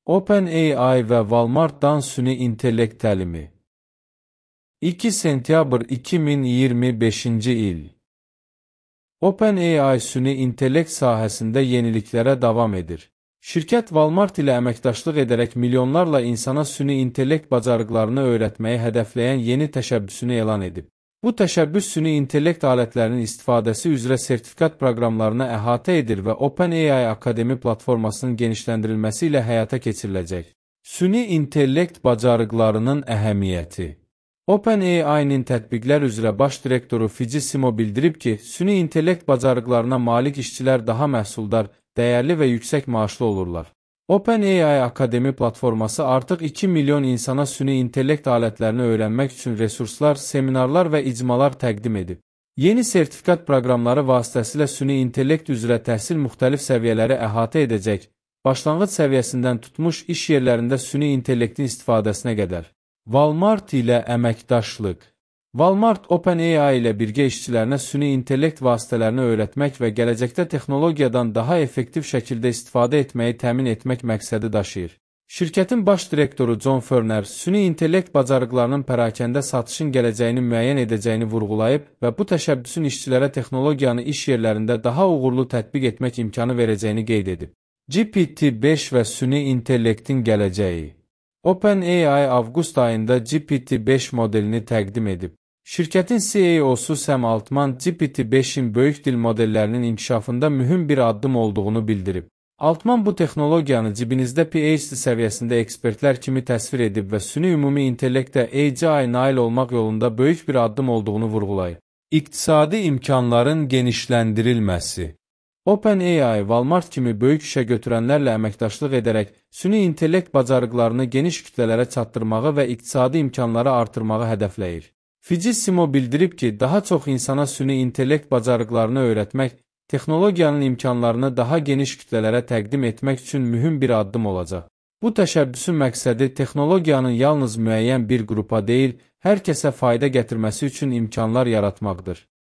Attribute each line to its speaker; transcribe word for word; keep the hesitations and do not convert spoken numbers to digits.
Speaker 1: OpenAI və Walmartdan süni intellekt təlimi. iki sentyabr iki min iyirmi beşinci il. OpenAI süni intellekt sahəsində yeniliklərə davam edir. Şirkət Walmart ilə əməkdaşlıq edərək milyonlarla insana süni intellekt bacarıqlarını öyrətməyi hədəfləyən yeni təşəbbüsünü elan edib. Bu təşəbbüs süni intellekt alətlərinin istifadəsi üzrə sertifikat proqramlarını əhatə edir və OpenAI Akademi platformasının genişləndirilməsi ilə həyata keçiriləcək. Süni intellekt bacarıqlarının əhəmiyyəti. OpenAI-nin tətbiqlər üzrə baş direktoru Fidji Simo bildirib ki, süni intellekt bacarıqlarına malik işçilər daha məhsuldar, dəyərli və yüksək maaşlı olurlar. OpenAI Akademi platforması artıq iki milyon insana süni intellekt alətlərini öyrənmək üçün resurslar, seminarlar və icmalar təqdim edib. Yeni sertifikat proqramları vasitəsilə süni intellekt üzrə təhsil müxtəlif səviyyələri əhatə edəcək, başlanğıc səviyyəsindən tutmuş iş yerlərində süni intellektin istifadəsinə qədər. Walmart ilə əməkdaşlıq. Walmart OpenAI ilə birgə işçilərinə süni intellekt vasitələrini öyrətmək və gələcəkdə texnologiyadan daha effektiv şəkildə istifadə etməyi təmin etmək məqsədi daşıyır. Şirkətin baş direktoru John Furner süni intellekt bacarıqlarının pərakəndə satışın gələcəyini müəyyən edəcəyini vurğulayıb və bu təşəbbüsün işçilərə texnologiyanı iş yerlərində daha uğurlu tətbiq etmək imkanı verəcəyini qeyd edib. G P T beş və süni intellektin gələcəyi. OpenAI avqust ayında G P T beş modelini təqdim edib. Şirkətin C E O-su Sam Altman G P T beşin böyük dil modellərinin inkişafında mühüm bir addım olduğunu bildirib. Altman bu texnologiyanı cibinizdə P H D səviyyəsində ekspertlər kimi təsvir edib və süni ümumi intellektə A G I nail olmaq yolunda böyük bir addım olduğunu vurğulayıb. İqtisadi imkanların genişləndirilməsi. OpenAI, Walmart kimi böyük işə götürənlərlə əməkdaşlıq edərək süni intellekt bacarıqlarını geniş kütlələrə çatdırmağı və iqtisadi imkanları artırmağı hədəfləyir. Fidji Simo bildirib ki, daha çox insana süni intellekt bacarıqlarını öyrətmək, texnologiyanın imkanlarını daha geniş kütlələrə təqdim etmək üçün mühüm bir addım olacaq. Bu təşəbbüsün məqsədi texnologiyanın yalnız müəyyən bir qrupa deyil, hər kəsə fayda gətirməsi üçün imkanlar yaratmaqdır.